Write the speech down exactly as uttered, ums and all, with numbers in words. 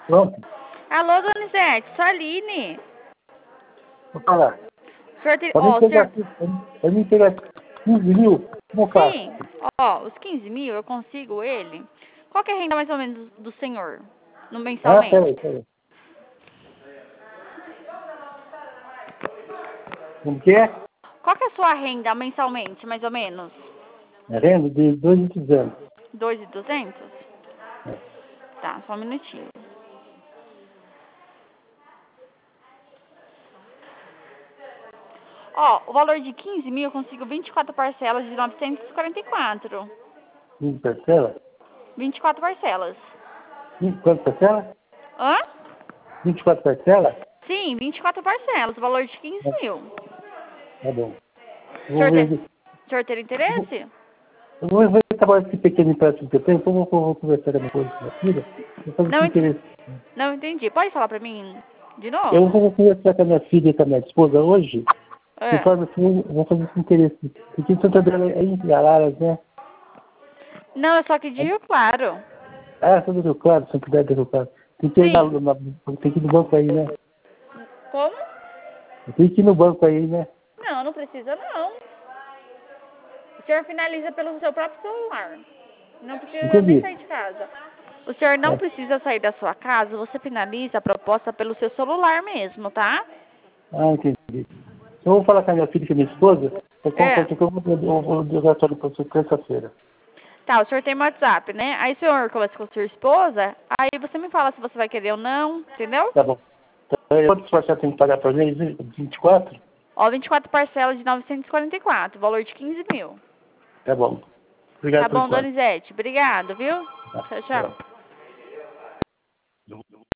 Pronto. Alô, Donizete, sou a Aline. Vou falar. O senhor tem... Pode Ó, me o pegar, senhor... pode me pegar quinze mil? Como eu faço? Sim, ó, os quinze mil eu consigo ele. Qual que é a renda mais ou menos do, do senhor? No Ah, mensalmente? peraí, peraí. Como que é? Qual que é a sua renda mensalmente, mais ou menos? É renda de dois mil e duzentos. dois mil e duzentos? É. Tá, só um minutinho. Ó, o valor de quinze mil eu consigo vinte e quatro parcelas de novecentos e quarenta e quatro. quinze parcelas? vinte e quatro parcelas. quinze, quantas parcelas? Hã? vinte e quatro parcelas? Sim, vinte e quatro parcelas, o valor de quinze É, mil. tá bom. O Eu vou senhor, ver. tem, o senhor ter interesse? Eu vou ver agora esse pequeno empréstimo que eu tenho, depois eu vou, vou conversar com a minha coisa com a minha filha. Vou fazer Não, com ent- interesse. não entendi. Pode falar pra mim de Eu novo? vou conversar com a minha filha e com a minha esposa hoje. É. Conforme assim, eu vou fazer com interesse. Porque em Santo André é em Araras, né? Não, eu só que de Rio Claro. Ah, São do Rio Claro, São Fidel do Rio Claro. Tem que ir na, Sim. na, tem que ir no banco aí, né? Como? Tem que ir no banco aí, né? Não, não precisa não. O senhor finaliza pelo seu próprio celular. Não precisa nem Entendi. sair de casa. O senhor não É. precisa sair da sua casa, você finaliza a proposta pelo seu celular mesmo, tá? Ah, entendi. Eu vou falar com a minha filha e com a minha esposa. Eu É. conto que eu vou eu vou jogar tudo para você terça-feira. Tá, o senhor tem WhatsApp, né? Aí o senhor conversa com a sua esposa, aí você me fala se você vai querer ou não, entendeu? Tá bom. Então, quantos parcelas tem que pagar para mim? vinte e quatro? Ó, vinte e quatro parcelas de novecentos e quarenta e quatro, valor de quinze mil. Tá bom. Tá Obrigado por bom, enquanto. Donizete? Obrigado, viu? Tá, Tchau, tchau. tchau.